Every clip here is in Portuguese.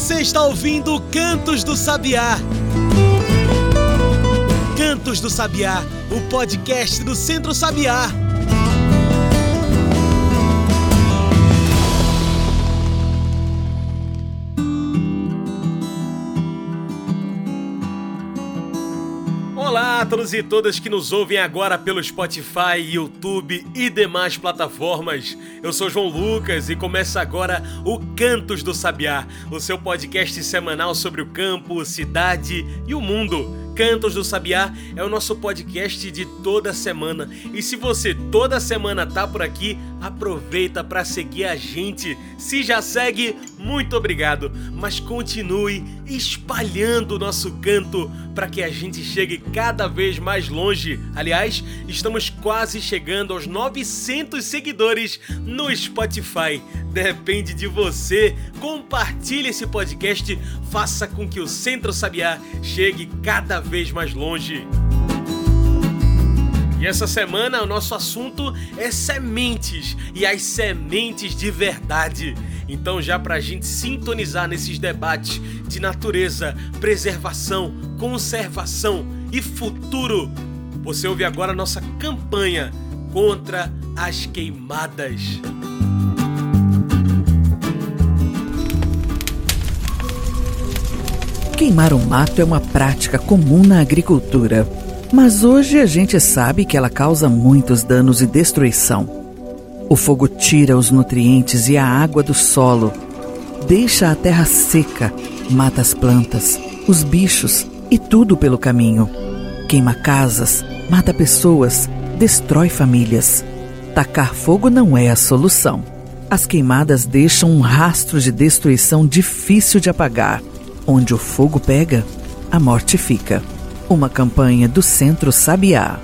Você está ouvindo Cantos do Sabiá. Cantos do Sabiá, o podcast do Centro Sabiá. Olá a todos e todas que nos ouvem agora pelo Spotify, YouTube e demais plataformas. Eu sou João Lucas e começa agora o Cantos do Sabiá, o seu podcast semanal sobre o campo, cidade e o mundo. Cantos do Sabiá é o nosso podcast de toda semana. E se você toda semana tá por aqui, aproveita para seguir a gente. Se já segue, muito obrigado. Mas continue espalhando o nosso canto para que a gente chegue cada vez mais longe. Aliás, estamos quase chegando aos 900 seguidores no Spotify. Depende de você. Compartilhe esse podcast, faça com que o Centro Sabiá chegue cada vez mais longe. E essa semana o nosso assunto é sementes, e as sementes de verdade. Então, já para a gente sintonizar nesses debates de natureza, preservação, conservação e futuro, você ouve agora a nossa campanha contra as queimadas. Queimar o mato é uma prática comum na agricultura, mas hoje a gente sabe que ela causa muitos danos e destruição. O fogo tira os nutrientes e a água do solo, deixa a terra seca, mata as plantas, os bichos e tudo pelo caminho. Queima casas, mata pessoas, destrói famílias. Tacar fogo não é a solução. As queimadas deixam um rastro de destruição difícil de apagar. Onde o fogo pega, a morte fica. Uma campanha do Centro Sabiá.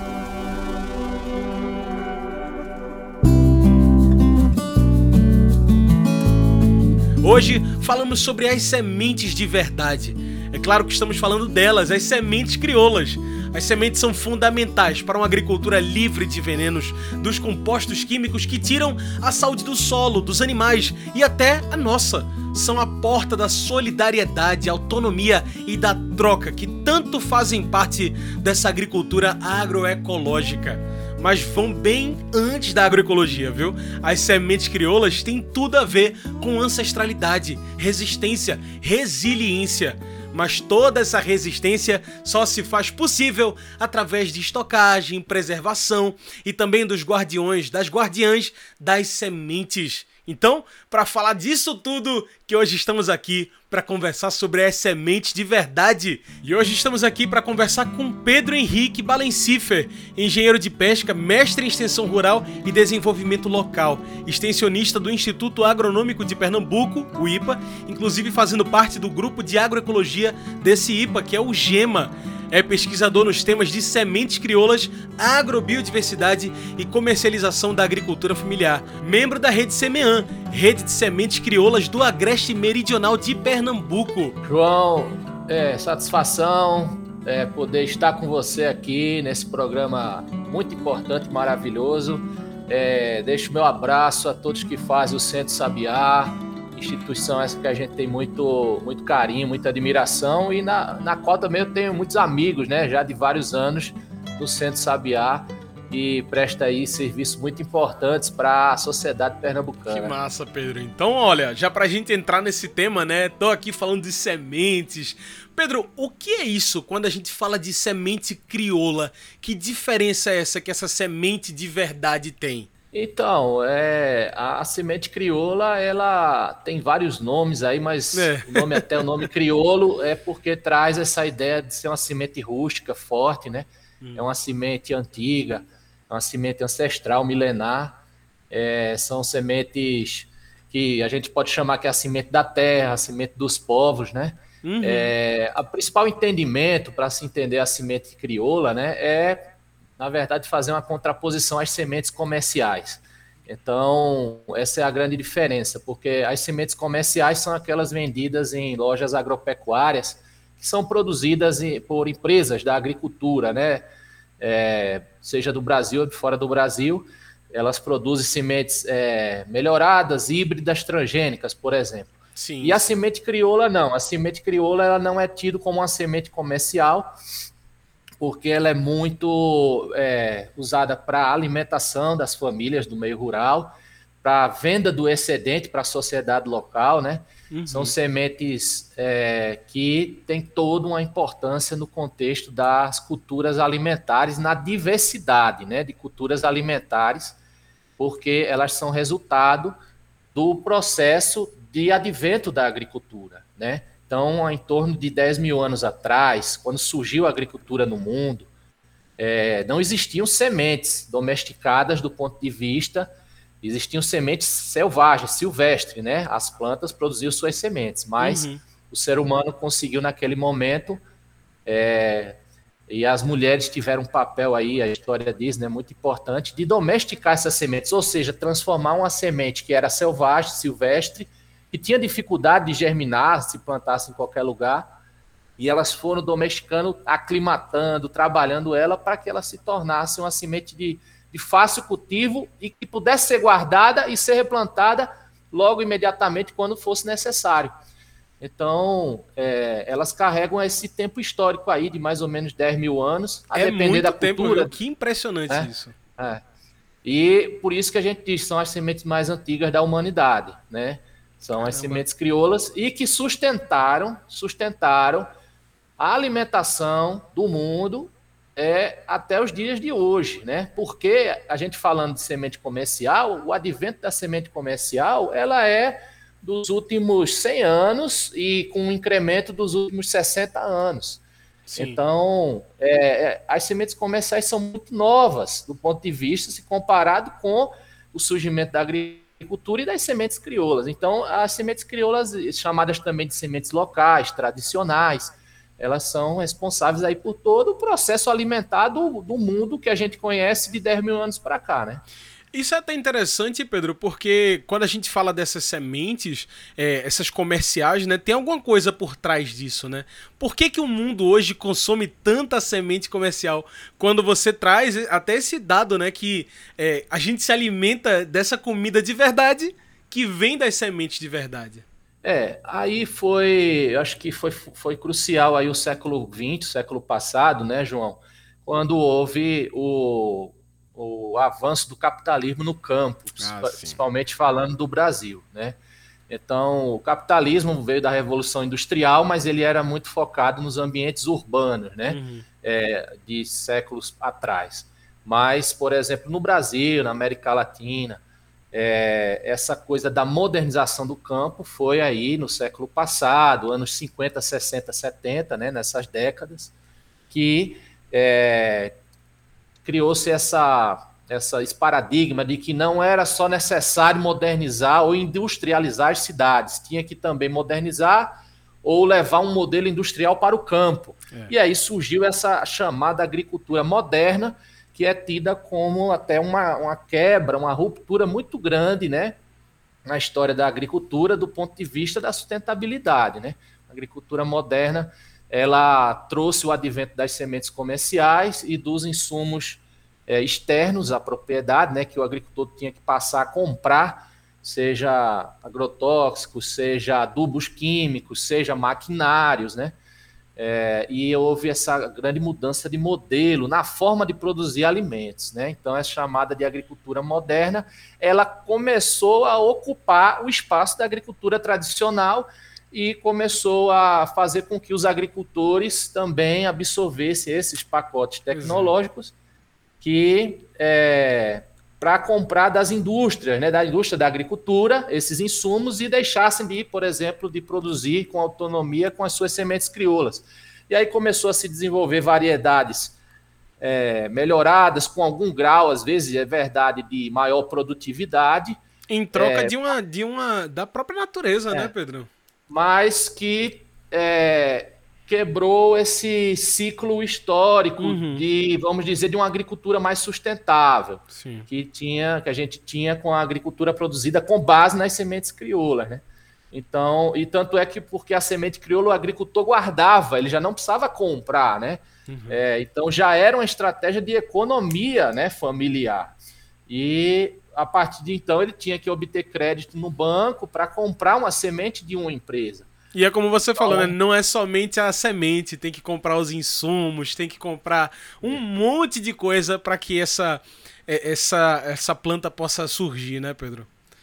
Hoje falamos sobre as sementes de verdade. É claro que estamos falando delas, as sementes crioulas. As sementes são fundamentais para uma agricultura livre de venenos, dos compostos químicos que tiram a saúde do solo, dos animais e até a nossa. São a porta da solidariedade, autonomia e da troca que tanto fazem parte dessa agricultura agroecológica. Mas vão bem antes da agroecologia, viu? As sementes crioulas têm tudo a ver com ancestralidade, resistência, resiliência. Mas toda essa resistência só se faz possível através de estocagem, preservação e também dos guardiões, das guardiãs das sementes. Então, para falar disso tudo, que hoje estamos aqui para conversar sobre as sementes de verdade. E hoje estamos aqui para conversar com Pedro Henrique Balencifer, engenheiro de pesca, mestre em extensão rural e desenvolvimento local, extensionista do Instituto Agronômico de Pernambuco, o IPA, inclusive fazendo parte do grupo de agroecologia desse IPA, que é o GEMA. É pesquisador nos temas de sementes crioulas, agrobiodiversidade e comercialização da agricultura familiar. Membro da Rede Semean, rede de sementes crioulas do Agreste Meridional de Pernambuco. João, satisfação poder estar com você aqui nesse programa muito importante, maravilhoso. Deixo meu abraço a todos que fazem o Centro Sabiá, instituição essa que a gente tem muito carinho, muita admiração e na qual também eu tenho muitos amigos, né, já de vários anos do Centro Sabiá e presta aí serviços muito importantes para a sociedade pernambucana. Que massa, Pedro. Então, olha, já pra gente entrar nesse tema, né, tô aqui falando de sementes. Pedro, o que é isso quando a gente fala de semente crioula? Que diferença é essa que essa semente de verdade tem? Então, a semente crioula, ela tem vários nomes aí, mas o nome crioulo é porque traz essa ideia de ser uma semente rústica, forte, né? É uma semente antiga, é uma semente ancestral, milenar. São sementes que a gente pode chamar que é a semente da terra, a semente dos povos, né? O principal entendimento para se entender a semente crioula, né, na verdade, fazer uma contraposição às sementes comerciais. Então, essa é a grande diferença, porque as sementes comerciais são aquelas vendidas em lojas agropecuárias, que são produzidas por empresas da agricultura, né? Seja do Brasil ou de fora do Brasil. Elas produzem sementes melhoradas, híbridas, transgênicas, por exemplo. Sim, E a semente crioula não. A semente crioula ela não é tida como uma semente comercial, porque ela é muito usada para alimentação das famílias do meio rural, para venda do excedente para a sociedade local, né? São sementes que têm toda uma importância no contexto das culturas alimentares, na diversidade, né, de culturas alimentares, porque elas são resultado do processo de advento da agricultura, né? Então, em torno de 10 mil anos atrás, quando surgiu a agricultura no mundo, não existiam sementes domesticadas do ponto de vista, existiam sementes selvagens, silvestres, né? As plantas produziam suas sementes, mas o ser humano conseguiu naquele momento, e as mulheres tiveram um papel aí, a história diz, né, muito importante, de domesticar essas sementes, ou seja, transformar uma semente que era selvagem, silvestre, que tinha dificuldade de germinar, se plantasse em qualquer lugar, e elas foram domesticando, aclimatando, trabalhando ela para que ela se tornasse uma semente de fácil cultivo e que pudesse ser guardada e ser replantada logo imediatamente quando fosse necessário. Então, elas carregam esse tempo histórico aí de mais ou menos 10 mil anos, a depender da cultura. Tempo, que impressionante isso. E por isso que a gente diz que são as sementes mais antigas da humanidade, né? São as sementes crioulas e que sustentaram a alimentação do mundo até os dias de hoje, né? Porque a gente falando de semente comercial, o advento da semente comercial, ela é dos últimos 100 anos e com um incremento dos últimos 60 anos. Sim. Então, as sementes comerciais são muito novas do ponto de vista, se comparado com o surgimento da agricultura e das sementes crioulas. Então, as sementes crioulas, chamadas também de sementes locais, tradicionais, elas são responsáveis aí por todo o processo alimentar do mundo que a gente conhece de 10 mil anos para cá, né? Isso é até interessante, Pedro, porque quando a gente fala dessas sementes, essas comerciais, né, tem alguma coisa por trás disso, né? Por que o mundo hoje consome tanta semente comercial? Quando você traz até esse dado, né, que a gente se alimenta dessa comida de verdade que vem das sementes de verdade. Aí eu acho que foi crucial aí o século XX, o século passado, né, João? Quando houve o avanço do capitalismo no campo, principalmente falando do Brasil, né? Então, o capitalismo veio da Revolução Industrial, mas ele era muito focado nos ambientes urbanos, né? De séculos atrás. Mas, por exemplo, no Brasil, na América Latina, essa coisa da modernização do campo foi aí no século passado, anos 50, 60, 70, né? Nessas décadas, que criou-se esse paradigma de que não era só necessário modernizar ou industrializar as cidades, tinha que também modernizar ou levar um modelo industrial para o campo. E aí surgiu essa chamada agricultura moderna, que é tida como até uma quebra, uma ruptura muito grande, né, na história da agricultura do ponto de vista da sustentabilidade, né? A agricultura moderna, ela trouxe o advento das sementes comerciais e dos insumos externos à propriedade, né, que o agricultor tinha que passar a comprar, seja agrotóxicos, seja adubos químicos, seja maquinários, né? E houve essa grande mudança de modelo na forma de produzir alimentos, né? Então, essa chamada de agricultura moderna, ela começou a ocupar o espaço da agricultura tradicional e começou a fazer com que os agricultores também absorvessem esses pacotes tecnológicos que para comprar das indústrias, né, da indústria da agricultura, esses insumos e deixassem de, por exemplo, de produzir com autonomia com as suas sementes crioulas. E aí começou a se desenvolver variedades melhoradas, com algum grau, às vezes, é verdade, de maior produtividade. Em troca da própria natureza, né, Pedro? Mas que quebrou esse ciclo histórico de, vamos dizer, de uma agricultura mais sustentável, que a gente tinha com a agricultura produzida com base nas sementes crioulas, né? Então, e tanto é que porque a semente crioula o agricultor guardava, ele já não precisava comprar, né? Então já era uma estratégia de economia, né, familiar. E a partir de então ele tinha que obter crédito no banco para comprar uma semente de uma empresa. E é como você falou, né? Não é somente a semente, tem que comprar os insumos, tem que comprar um monte de coisa para que essa planta possa surgir, né, Pedro?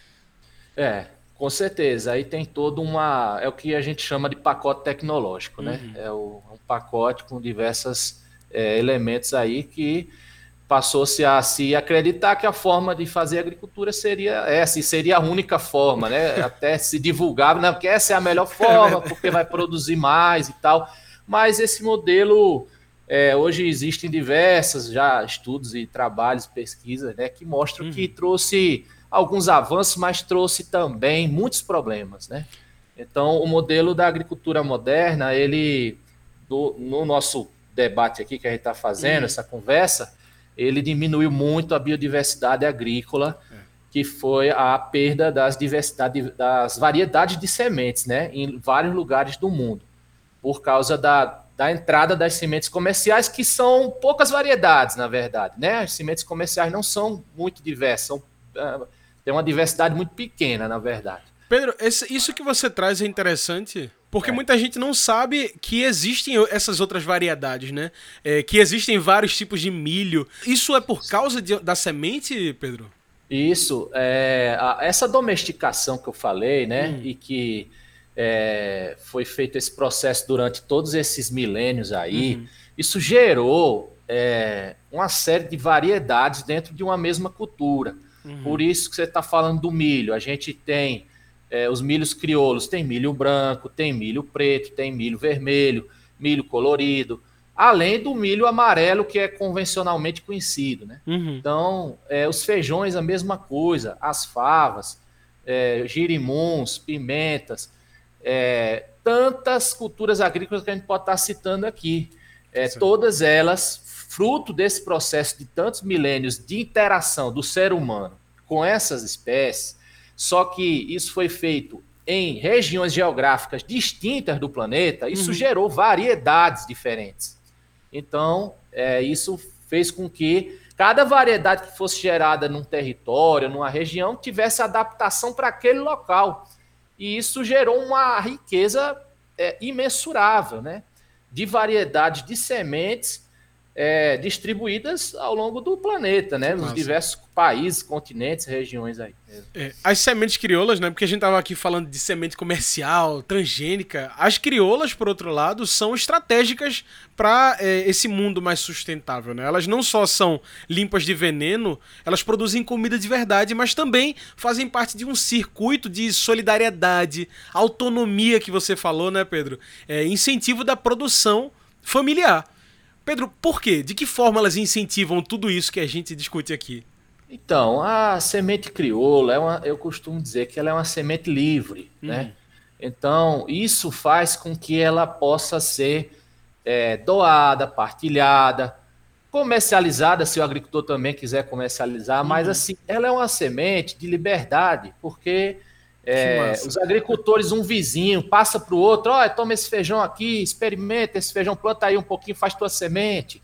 Com certeza. Aí tem todo é o que a gente chama de pacote tecnológico, né? É um pacote com diversos elementos aí que passou-se a se acreditar que a forma de fazer agricultura seria essa, e seria a única forma, né? Até se divulgava, né? Porque essa é a melhor forma, porque vai produzir mais e tal. Mas esse modelo, hoje existem diversos já estudos e trabalhos, pesquisas, né? Que mostram que trouxe alguns avanços, mas trouxe também muitos problemas, né? Então, o modelo da agricultura moderna, no nosso debate aqui que a gente está fazendo, essa conversa, ele diminuiu muito a biodiversidade agrícola, que foi a perda das variedades de sementes, né, em vários lugares do mundo, por causa da entrada das sementes comerciais, que são poucas variedades, na verdade, né? As sementes comerciais não são muito diversas, tem uma diversidade muito pequena, na verdade. Pedro, isso que você traz é interessante, porque muita gente não sabe que existem essas outras variedades, né? Que existem vários tipos de milho. Isso é por causa da semente, Pedro? Isso. Essa domesticação que eu falei, né? E que foi feito esse processo durante todos esses milênios aí, isso gerou uma série de variedades dentro de uma mesma cultura. Por isso que você está falando do milho. A gente tem os milhos crioulos, tem milho branco, tem milho preto, tem milho vermelho, milho colorido, além do milho amarelo, que é convencionalmente conhecido, né? Então, os feijões, a mesma coisa, as favas, girimuns, pimentas, tantas culturas agrícolas que a gente pode estar citando aqui. Todas elas, fruto desse processo de tantos milênios de interação do ser humano com essas espécies. Só que isso foi feito em regiões geográficas distintas do planeta, isso gerou variedades diferentes. Então, isso fez com que cada variedade que fosse gerada num território, numa região, tivesse adaptação para aquele local. E isso gerou uma riqueza imensurável, né? De variedades de sementes distribuídas ao longo do planeta, né? Nos diversos países, continentes, regiões aí. As sementes crioulas, né? Porque a gente estava aqui falando de semente comercial, transgênica. As crioulas, por outro lado, são estratégicas para esse mundo mais sustentável, né? Elas não só são limpas de veneno, elas produzem comida de verdade, mas também fazem parte de um circuito de solidariedade, autonomia que você falou, né, Pedro? Incentivo da produção familiar. Pedro, por quê? De que forma elas incentivam tudo isso que a gente discute aqui? Então, a semente crioula, eu costumo dizer que ela é uma semente livre, né? Então, isso faz com que ela possa ser doada, partilhada, comercializada, se o agricultor também quiser comercializar, mas assim, ela é uma semente de liberdade, porque os agricultores, um vizinho, passa para o outro, toma esse feijão aqui, experimenta esse feijão, planta aí um pouquinho, faz tua semente.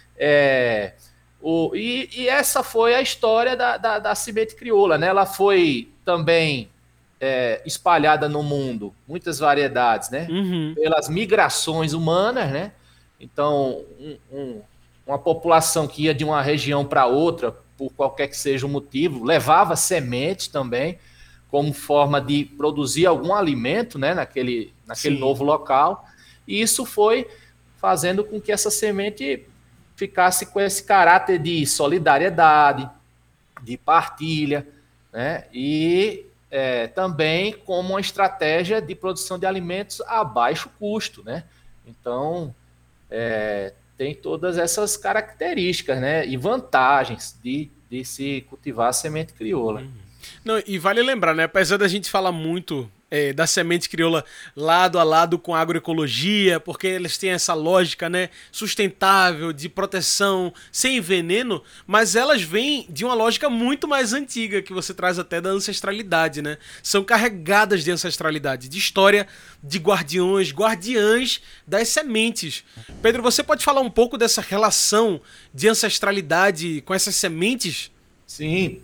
E essa foi a história da semente crioula, né? Ela foi também espalhada no mundo, muitas variedades, né? Pelas migrações humanas, né? Então, uma população que ia de uma região para outra, por qualquer que seja o motivo, levava sementes também, como forma de produzir algum alimento, né, naquele novo local, e isso foi fazendo com que essa semente ficasse com esse caráter de solidariedade, de partilha, né, e também como uma estratégia de produção de alimentos a baixo custo, né? Então, tem todas essas características, né, e vantagens de se cultivar a semente crioula. Não, e vale lembrar, né? Apesar da gente falar muito da semente crioula lado a lado com a agroecologia, porque eles têm essa lógica, né, sustentável, de proteção, sem veneno, mas elas vêm de uma lógica muito mais antiga, que você traz até da ancestralidade, né? São carregadas de ancestralidade, de história, de guardiãs das sementes. Pedro, você pode falar um pouco dessa relação de ancestralidade com essas sementes? Sim,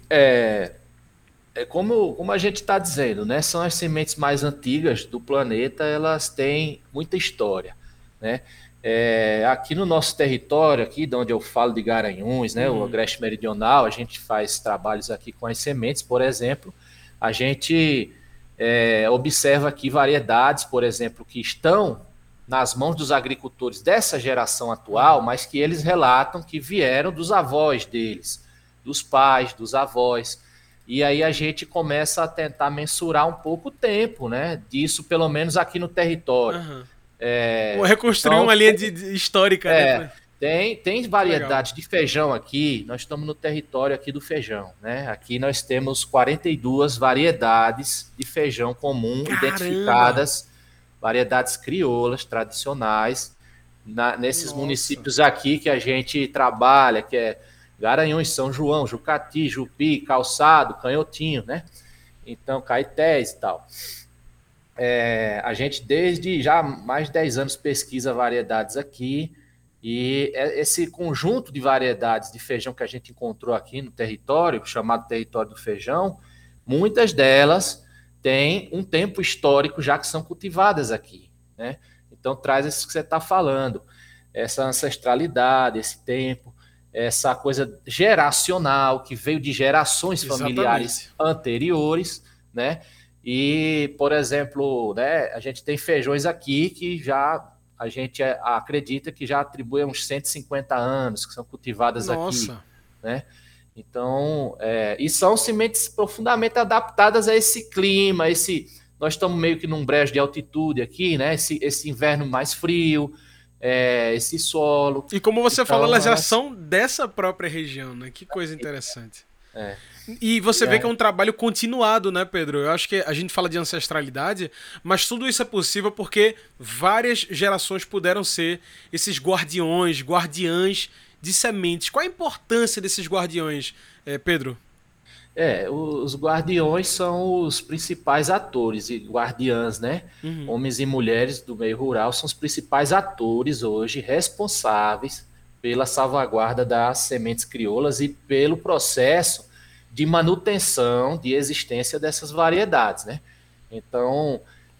como a gente está dizendo, né? São as sementes mais antigas do planeta, elas têm muita história, né? Aqui no nosso território, aqui de onde eu falo de Garanhuns, né? O Agreste Meridional, a gente faz trabalhos aqui com as sementes, por exemplo. A gente observa aqui variedades, por exemplo, que estão nas mãos dos agricultores dessa geração atual, mas que eles relatam que vieram dos avós deles, dos pais, dos avós. E aí a gente começa a tentar mensurar um pouco o tempo, né? Disso, pelo menos aqui no território. Reconstruir uma linha histórica, né? Tem variedades de feijão aqui. Nós estamos no território aqui do feijão, né? Aqui nós temos 42 variedades de feijão comum identificadas, variedades crioulas tradicionais, nesses municípios aqui que a gente trabalha, que é Garanhuns, São João, Jucati, Jupi, Calçado, Canhotinho, né? Então, Caetés e tal. A gente, desde já mais de 10 anos, pesquisa variedades aqui, e esse conjunto de variedades de feijão que a gente encontrou aqui no território, chamado Território do Feijão, muitas delas têm um tempo histórico já que são cultivadas aqui, né? Então, traz isso que você está falando, essa ancestralidade, esse tempo, essa coisa geracional que veio de gerações familiares anteriores, né? E, por exemplo, né, a gente tem feijões aqui que já a gente acredita que já atribui uns 150 anos que são cultivadas aqui, né? Então, e são sementes profundamente adaptadas a esse clima, nós estamos meio que num brejo de altitude aqui, né? Esse inverno mais frio, esse solo. E como você falou, elas já são dessa própria região, né? Que coisa interessante. E você vê que é um trabalho continuado, né, Pedro? Eu acho que a gente fala de ancestralidade, mas tudo isso é possível porque várias gerações puderam ser esses guardiãs de sementes. Qual a importância desses guardiões, Pedro? Os guardiões são os principais atores e guardiãs, né? Homens e mulheres do meio rural são os principais atores hoje responsáveis pela salvaguarda das sementes crioulas e pelo processo de manutenção de existência dessas variedades, né? Então,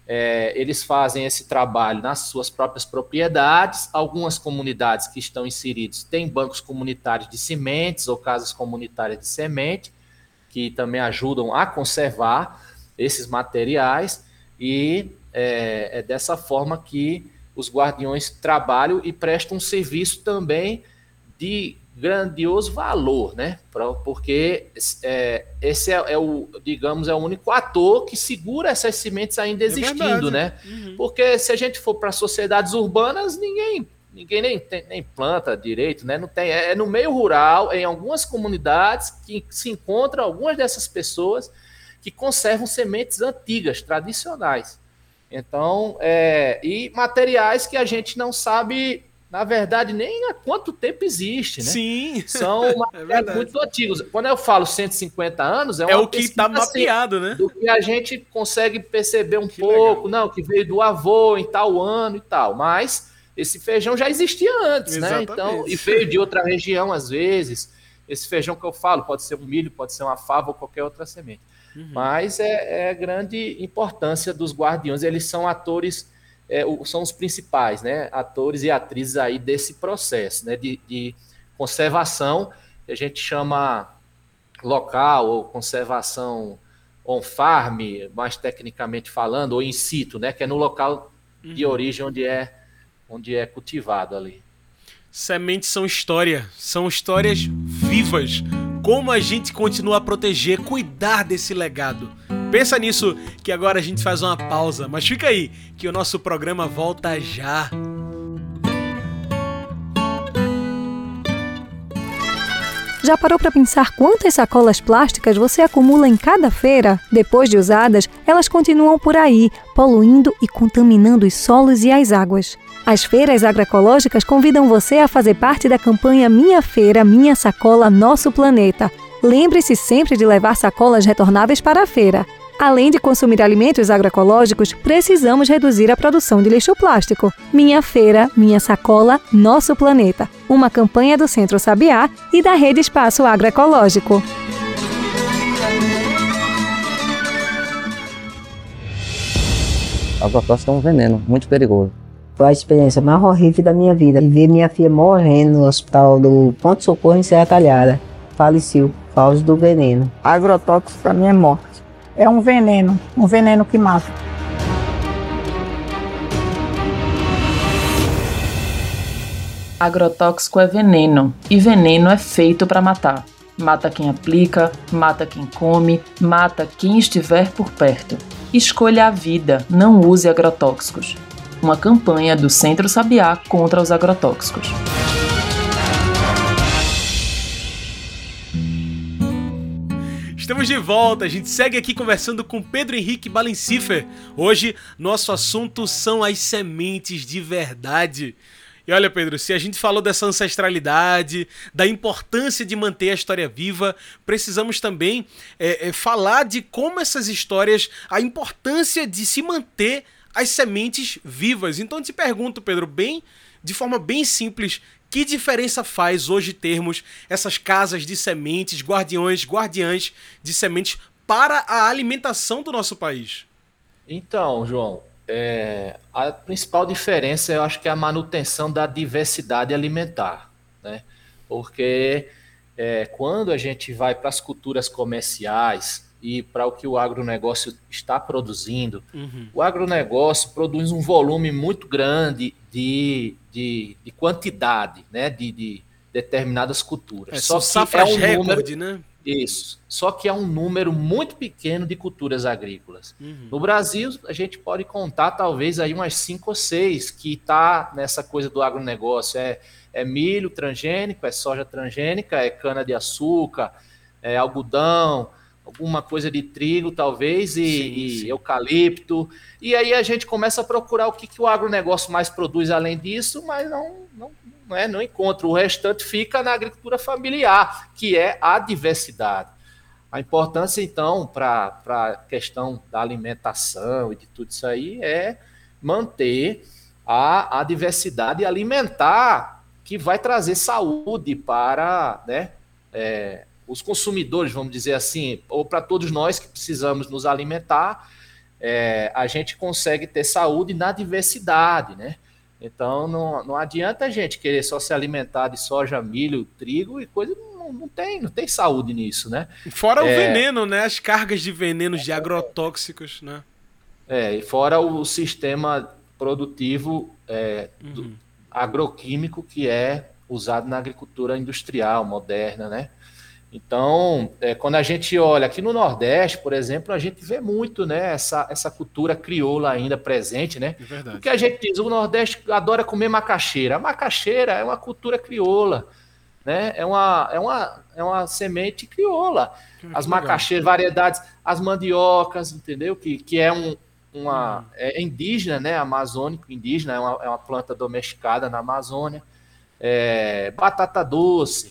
eles fazem esse trabalho nas suas próprias propriedades. Algumas comunidades que estão inseridas têm bancos comunitários de sementes ou casas comunitárias de semente, que também ajudam a conservar esses materiais, e é dessa forma que os guardiões trabalham e prestam um serviço também de grandioso valor, né? Porque esse é o único ator que segura essas sementes ainda existindo, né? Porque se a gente for para sociedades urbanas, ninguém nem planta direito, né? Não tem, no meio rural, em algumas comunidades que se encontram algumas dessas pessoas que conservam sementes antigas, tradicionais. Então, e materiais que a gente não sabe, na verdade, nem há quanto tempo existe, né? Sim. São materiais muito antigos. Quando eu falo 150 anos, é o que está mapeado, né? Do que a gente consegue perceber um pouco, legal. Não, que veio do avô em tal ano e tal, mas esse feijão já existia antes, exatamente, né? Então, e veio de outra região, às vezes. Esse feijão que eu falo pode ser um milho, pode ser uma fava ou qualquer outra semente. Mas é grande importância dos guardiões. Eles são atores, são os principais, né? Atores e atrizes aí desse processo, né? De conservação, que a gente chama local, ou conservação on-farm, mais tecnicamente falando, ou in situ, né? Que é no local de origem onde é cultivado ali. Sementes são histórias vivas. Como a gente continua a proteger, cuidar desse legado? Pensa nisso, que agora a gente faz uma pausa, mas fica aí, que o nosso programa volta já. Já parou para pensar quantas sacolas plásticas você acumula em cada feira? Depois de usadas, elas continuam por aí, poluindo e contaminando os solos e as águas. As feiras agroecológicas convidam você a fazer parte da campanha Minha Feira, Minha Sacola, Nosso Planeta. Lembre-se sempre de levar sacolas retornáveis para a feira. Além de consumir alimentos agroecológicos, precisamos reduzir a produção de lixo plástico. Minha Feira, Minha Sacola, Nosso Planeta. Uma campanha do Centro Sabiá e da Rede Espaço Agroecológico. agrotóxico é um veneno muito perigoso. Foi a experiência mais horrível da minha vida. E ver minha filha morrendo no hospital do Ponto Socorro em Serra Talhada. Faleceu por causa do veneno. Agrotóxico para mim é morte. É um veneno que mata. Agrotóxico é veneno, e veneno é feito para matar. Mata quem aplica, mata quem come, mata quem estiver por perto. Escolha a vida, não use agrotóxicos. Uma campanha do Centro Sabiá contra os agrotóxicos. Estamos de volta, a gente segue aqui conversando com Pedro Henrique Balencifer. Hoje, nosso assunto são as sementes de verdade. E olha, Pedro, se a gente falou dessa ancestralidade, da importância de manter a história viva, precisamos também falar de como essas histórias, a importância de se manter as sementes vivas. Então eu te pergunto, Pedro, de forma bem simples, que diferença faz hoje termos essas casas de sementes, guardiãs de sementes para a alimentação do nosso país? Então, João, a principal diferença eu acho que é a manutenção da diversidade alimentar, né? Porque quando a gente vai para as culturas comerciais e para o que o agronegócio está produzindo, o agronegócio produz um volume muito grande de quantidade, né? De determinadas culturas. Só safras recorde, né? Isso. Só que é um número muito pequeno de culturas agrícolas. No Brasil, a gente pode contar talvez aí umas 5 ou 6 que está nessa coisa do agronegócio. É milho transgênico, é soja transgênica, é cana-de-açúcar, é algodão, alguma coisa de trigo talvez e eucalipto. E aí a gente começa a procurar o que o agronegócio mais produz além disso, mas não encontra. O restante fica na agricultura familiar, que é a diversidade. A importância, então, para a questão da alimentação e de tudo isso aí é manter a diversidade alimentar, que vai trazer saúde para, né, os consumidores, vamos dizer assim, ou para todos nós que precisamos nos alimentar. A gente consegue ter saúde na diversidade, né? Então, não adianta a gente querer só se alimentar de soja, milho, trigo e coisa, não tem saúde nisso, né? Fora o veneno, né? As cargas de venenos, de agrotóxicos, né? E fora o sistema produtivo agroquímico que é usado na agricultura industrial moderna, né? Então, quando a gente olha aqui no Nordeste, por exemplo, a gente vê muito, né, essa cultura crioula ainda presente, né? É verdade. Porque a gente diz, o Nordeste adora comer macaxeira. A macaxeira é uma cultura crioula, né? É uma semente crioula. As macaxeiras, variedades, as mandiocas, entendeu? Que é é indígena, né? Amazônico, indígena, é uma planta domesticada na Amazônia. Batata doce,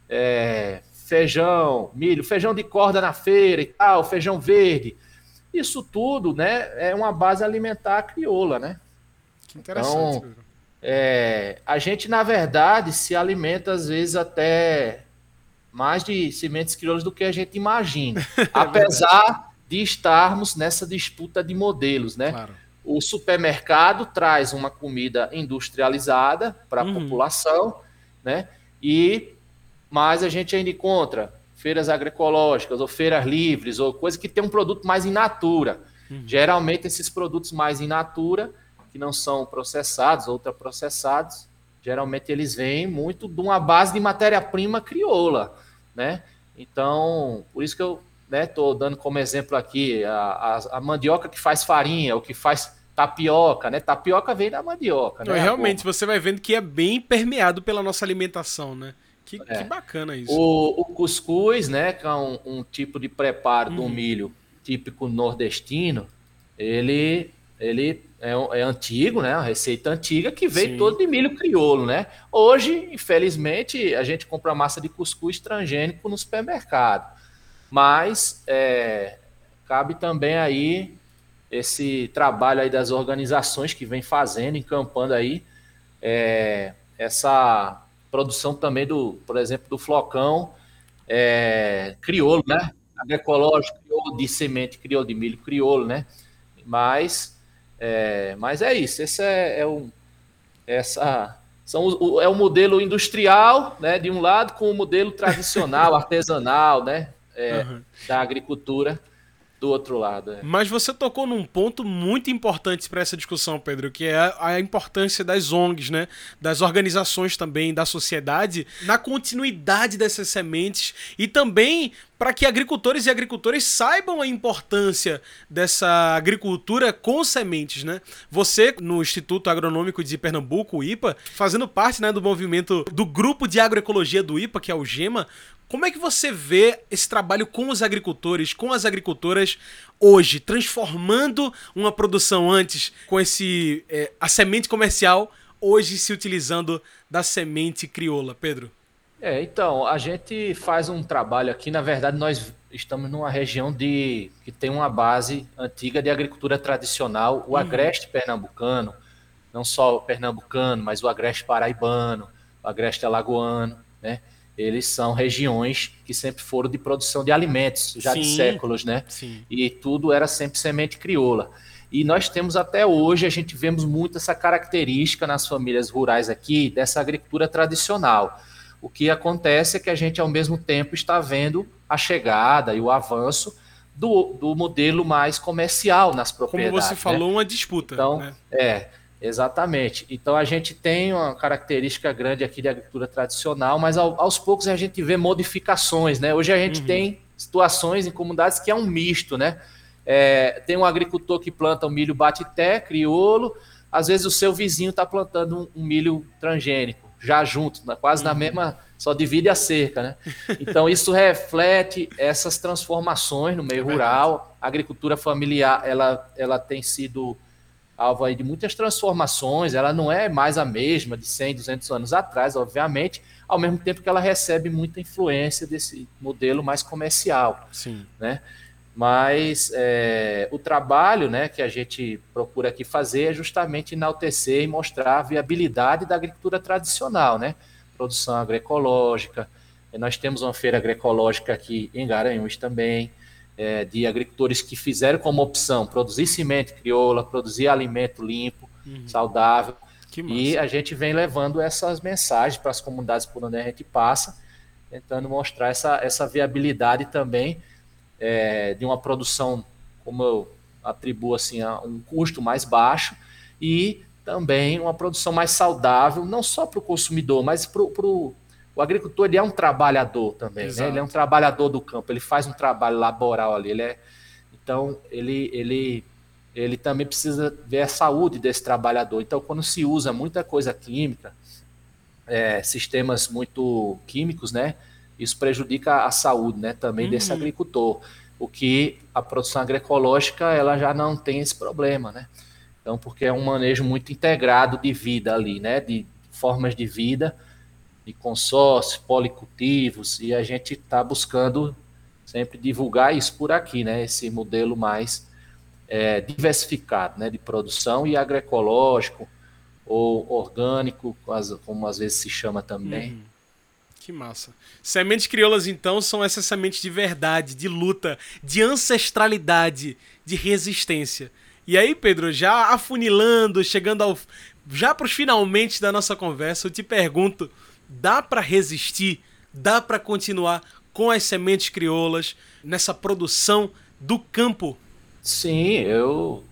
feijão, milho, feijão de corda na feira e tal, feijão verde. Isso tudo, né, é uma base alimentar crioula, né? Que interessante. Então, a gente, na verdade, se alimenta, às vezes, até mais de sementes crioulas do que a gente imagina. Apesar de estarmos nessa disputa de modelos, né? Claro. O supermercado traz uma comida industrializada para a população, né? Mas a gente ainda encontra feiras agroecológicas ou feiras livres ou coisa que tem um produto mais in natura. Geralmente esses produtos mais in natura, que não são processados, ultraprocessados, geralmente eles vêm muito de uma base de matéria-prima crioula, né? Então, por isso que eu estou dando como exemplo aqui a mandioca que faz farinha, ou que faz tapioca, né? Tapioca vem da mandioca, né? Realmente, você vai vendo que é bem permeado pela nossa alimentação, né? Que bacana isso. O cuscuz, né, que é um tipo de preparo do milho típico nordestino, ele é antigo, né, uma receita antiga que veio todo de milho crioulo, né? Hoje, infelizmente, a gente compra massa de cuscuz transgênico no supermercado, mas cabe também aí esse trabalho aí das organizações que vem fazendo, encampando aí essa produção também por exemplo, do flocão crioulo, né? Agroecológico, crioulo de semente, crioulo de milho, crioulo, né? Mas Mas é isso, esse é o modelo industrial, né, de um lado, com o modelo tradicional, artesanal, né, da agricultura do outro lado. Mas você tocou num ponto muito importante para essa discussão, Pedro, que é a importância das ONGs, né? Das organizações também, da sociedade, na continuidade dessas sementes e também para que agricultores e agricultoras saibam a importância dessa agricultura com sementes, né? Você, no Instituto Agronômico de Pernambuco, o IPA, fazendo parte, né, do movimento do Grupo de Agroecologia do IPA, que é o GEMA, como é que você vê esse trabalho com os agricultores, com as agricultoras hoje, transformando uma produção antes com a semente comercial, hoje se utilizando da semente crioula? Pedro? Então, a gente faz um trabalho aqui, na verdade nós estamos numa região que tem uma base antiga de agricultura tradicional, o agreste pernambucano, não só o pernambucano, mas o agreste paraibano, o agreste alagoano, né? Eles são regiões que sempre foram de produção de alimentos, já de séculos, né? Sim. E tudo era sempre semente crioula. E nós temos até hoje, a gente vemos muito essa característica nas famílias rurais aqui, dessa agricultura tradicional. O que acontece é que a gente, ao mesmo tempo, está vendo a chegada e o avanço do modelo mais comercial nas propriedades. Como você falou, uma disputa. Então, né? Exatamente. Então a gente tem uma característica grande aqui de agricultura tradicional, mas aos poucos a gente vê modificações, né? Hoje a gente tem situações em comunidades que é um misto, né? Tem um agricultor que planta um milho bateté, crioulo, às vezes o seu vizinho está plantando um milho transgênico, já junto, quase na mesma, só divide a cerca, né? Então isso reflete essas transformações no meio rural. A agricultura familiar, ela tem sido alvo aí de muitas transformações, ela não é mais a mesma de 100, 200 anos atrás, obviamente, ao mesmo tempo que ela recebe muita influência desse modelo mais comercial. Sim. Né? Mas o trabalho, né, que a gente procura aqui fazer é justamente enaltecer e mostrar a viabilidade da agricultura tradicional, né? Produção agroecológica. Nós temos uma feira agroecológica aqui em Garanhuns também, de agricultores que fizeram como opção produzir semente crioula, produzir alimento limpo, saudável. E a gente vem levando essas mensagens para as comunidades por onde a gente passa, tentando mostrar essa viabilidade também de uma produção, como eu atribuo assim, a um custo mais baixo e também uma produção mais saudável, não só para o consumidor, mas para o agricultor. Ele é um trabalhador também, né? Ele é um trabalhador do campo, ele faz um trabalho laboral ali, então ele também precisa ver a saúde desse trabalhador. Então, quando se usa muita coisa química, sistemas muito químicos, né, isso prejudica a saúde, né, também desse agricultor, o que a produção agroecológica ela já não tem esse problema, né? Então, porque é um manejo muito integrado de vida ali, né, de formas de vida, de consórcios, policultivos, e a gente está buscando sempre divulgar isso por aqui, né? Esse modelo mais diversificado, né? De produção e agroecológico ou orgânico, como às vezes se chama também. Que massa. Sementes crioulas, então, são essas sementes de verdade, de luta, de ancestralidade, de resistência. E aí, Pedro, já afunilando, chegando já para os finalmente da nossa conversa, eu te pergunto, dá para resistir, dá para continuar com as sementes crioulas nessa produção do campo? Sim, eu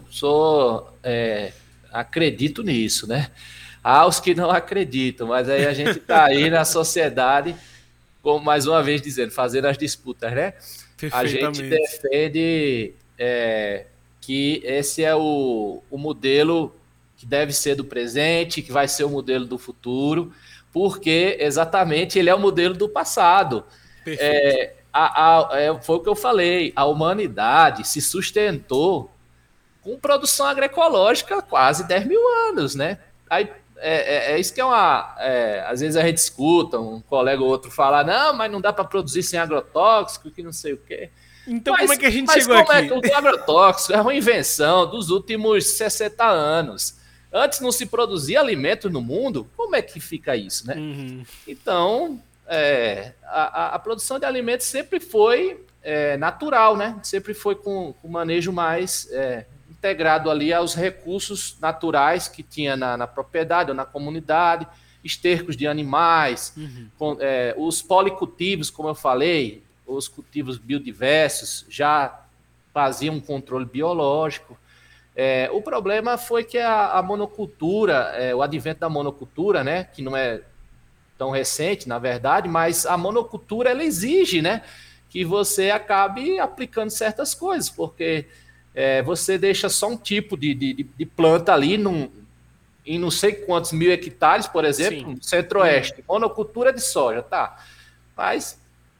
acredito nisso, né? Há os que não acreditam, mas aí a gente está aí na sociedade, como mais uma vez dizendo, fazendo as disputas, né? A gente defende que esse é o modelo que deve ser do presente, que vai ser o modelo do futuro, porque exatamente ele é o modelo do passado. Foi o que eu falei, a humanidade se sustentou com produção agroecológica há quase 10 mil anos, né? Aí, isso que às vezes a gente escuta, um colega ou outro falar, não, mas não dá para produzir sem agrotóxico, que não sei o quê. Então como é que a gente chegou aqui? Mas como é que o agrotóxico é uma invenção dos últimos 60 anos? Antes não se produzia alimento no mundo, como é que fica isso, né? Então, a produção de alimentos sempre foi natural, né? Sempre foi com manejo mais integrado ali aos recursos naturais que tinha na propriedade ou na comunidade, estercos de animais, os policultivos, como eu falei, os cultivos biodiversos já faziam um controle biológico. O problema foi que a monocultura, o advento da monocultura, né, que não é tão recente, na verdade, mas a monocultura ela exige, né, que você acabe aplicando certas coisas, porque você deixa só um tipo de planta ali em não sei quantos mil hectares, por exemplo, no centro-oeste, monocultura de soja, tá? Mas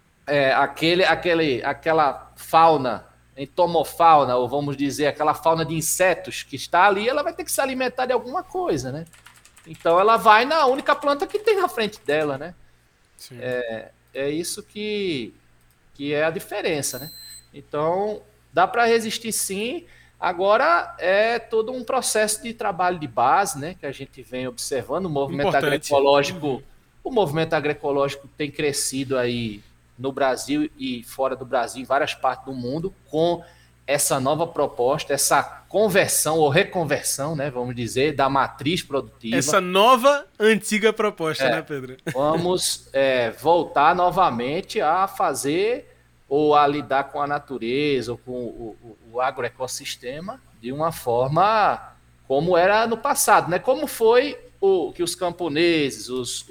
aquela fauna, entomofauna, ou vamos dizer, aquela fauna de insetos que está ali, ela vai ter que se alimentar de alguma coisa, né? Então ela vai na única planta que tem na frente dela, né? Sim. É isso que é a diferença, né? Então, dá para resistir sim. Agora é todo um processo de trabalho de base, né, que a gente vem observando. O movimento agroecológico tem crescido aí no Brasil e fora do Brasil, em várias partes do mundo, com essa nova proposta, essa conversão ou reconversão, né, vamos dizer, da matriz produtiva. Essa nova, antiga proposta, né, Pedro? Vamos voltar novamente a fazer ou a lidar com a natureza ou com o agroecossistema de uma forma como era no passado, né? Como foi que os camponeses,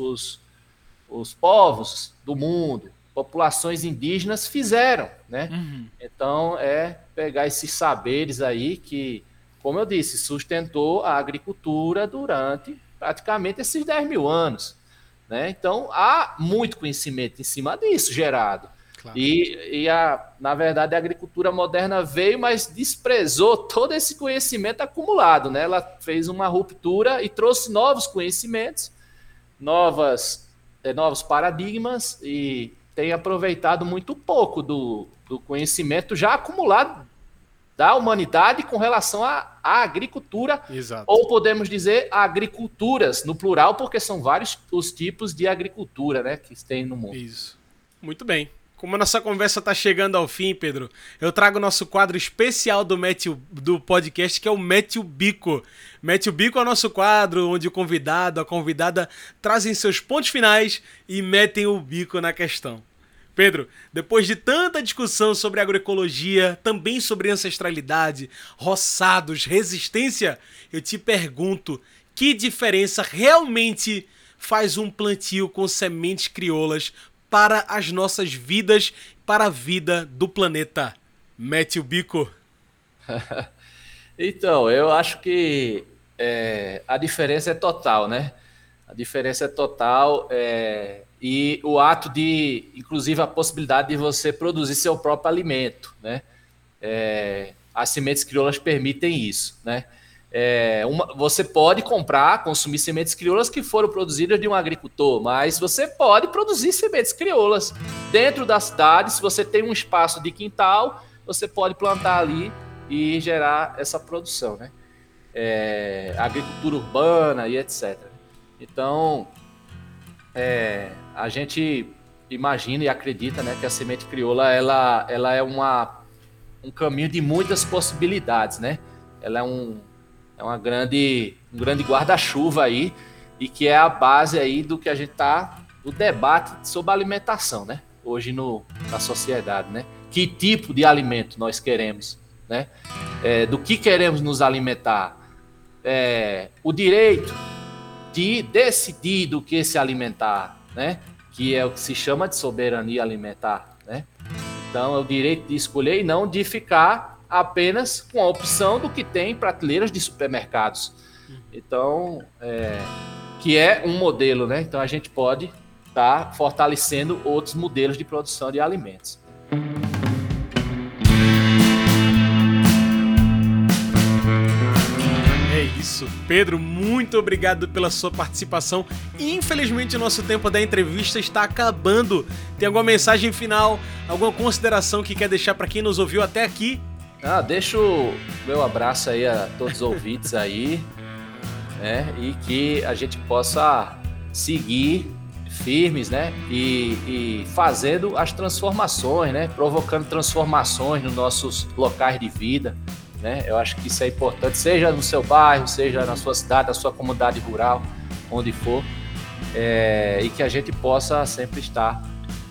os povos do mundo, populações indígenas fizeram, né? Então, pegar esses saberes aí que, como eu disse, sustentou a agricultura durante praticamente esses 10 mil anos, né? Então, há muito conhecimento em cima disso gerado. Claro. Na verdade, a agricultura moderna veio, mas desprezou todo esse conhecimento acumulado, né? Ela fez uma ruptura e trouxe novos conhecimentos, novos paradigmas e tem aproveitado muito pouco do conhecimento já acumulado da humanidade com relação à agricultura. Exato. Ou podemos dizer agriculturas, no plural, porque são vários os tipos de agricultura, né, que tem no mundo. Isso. Muito bem. Como a nossa conversa está chegando ao fim, Pedro, eu trago o nosso quadro especial do podcast, que é o Mete o Bico. Mete o Bico é o nosso quadro onde o convidado, a convidada trazem seus pontos finais e metem o bico na questão. Pedro, depois de tanta discussão sobre agroecologia, também sobre ancestralidade, roçados, resistência, eu te pergunto, que diferença realmente faz um plantio com sementes crioulas para as nossas vidas, para a vida do planeta? Mete o bico. Então, eu acho que a diferença é total, né? A diferença é total e o ato de, inclusive, a possibilidade de você produzir seu próprio alimento, né? As sementes crioulas permitem isso, né? Você pode consumir sementes crioulas que foram produzidas de um agricultor, mas você pode produzir sementes crioulas dentro da cidade. Se você tem um espaço de quintal, você pode plantar ali e gerar essa produção, né? Agricultura urbana e etc. Então, a gente imagina e acredita, né, que a semente crioula ela é um caminho de muitas possibilidades, né? Ela é um grande guarda-chuva aí e que é a base aí do que a gente do debate sobre alimentação, né? Hoje na sociedade, né? Que tipo de alimento nós queremos, né? Do que queremos nos alimentar? O direito de decidir do que se alimentar, né? Que é o que se chama de soberania alimentar, né? Então, é o direito de escolher e não de ficar apenas com a opção do que tem em prateleiras de supermercados. Então, que é um modelo, né? Então, a gente pode estar fortalecendo outros modelos de produção de alimentos. É isso. Pedro, muito obrigado pela sua participação. Infelizmente, o nosso tempo da entrevista está acabando. Tem alguma mensagem final, alguma consideração que quer deixar para quem nos ouviu até aqui? Deixo o meu abraço aí a todos os ouvintes aí, né? E que a gente possa seguir firmes, né? E fazendo as transformações, né? Provocando transformações nos nossos locais de vida, né? Eu acho que isso é importante, seja no seu bairro, seja na sua cidade, na sua comunidade rural, onde for, e que a gente possa sempre estar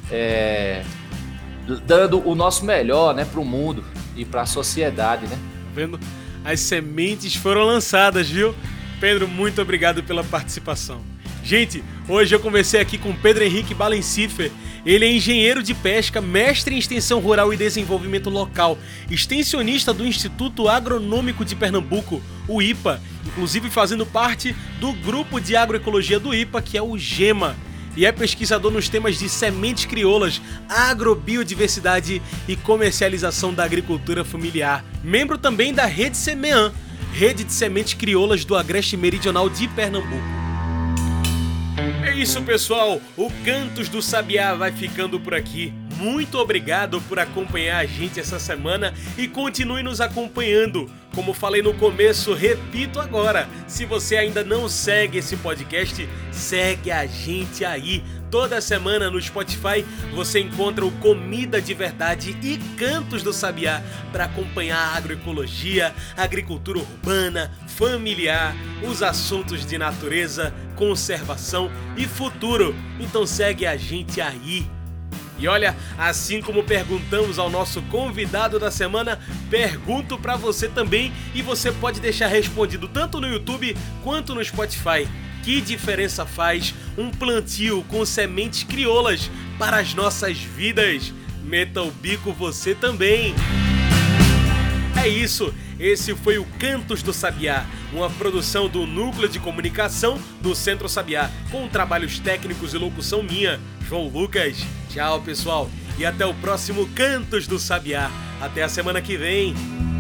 dando o nosso melhor, né, para o mundo e para a sociedade, né? Tá vendo? As sementes foram lançadas, viu? Pedro, muito obrigado pela participação. Gente, hoje eu conversei aqui com Pedro Henrique Balencifer. Ele é engenheiro de pesca, mestre em extensão rural e desenvolvimento local, extensionista do Instituto Agronômico de Pernambuco, o IPA, inclusive fazendo parte do grupo de agroecologia do IPA, que é o GEMA, e é pesquisador nos temas de sementes crioulas, agrobiodiversidade e comercialização da agricultura familiar. Membro também da Rede Semean, Rede de Sementes Crioulas do Agreste Meridional de Pernambuco. É isso, pessoal, o Cantos do Sabiá vai ficando por aqui. Muito obrigado por acompanhar a gente essa semana e continue nos acompanhando. Como falei no começo, repito agora, se você ainda não segue esse podcast, segue a gente aí. Toda semana no Spotify você encontra o Comida de Verdade e Cantos do Sabiá para acompanhar a agroecologia, a agricultura urbana, familiar, os assuntos de natureza, conservação e futuro. Então segue a gente aí. E olha, assim como perguntamos ao nosso convidado da semana, pergunto para você também e você pode deixar respondido tanto no YouTube quanto no Spotify. Que diferença faz um plantio com sementes crioulas para as nossas vidas? Meta o bico você também! É isso, esse foi o Cantos do Sabiá, uma produção do Núcleo de Comunicação do Centro Sabiá, com trabalhos técnicos e locução minha, João Lucas. Tchau, pessoal, e até o próximo Cantos do Sabiá. Até a semana que vem.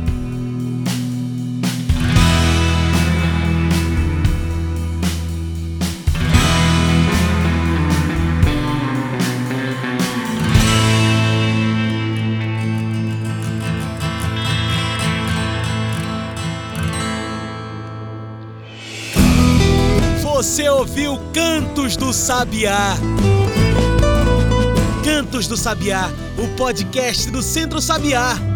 Você ouviu Cantos do Sabiá. Cantos do Sabiá, o podcast do Centro Sabiá.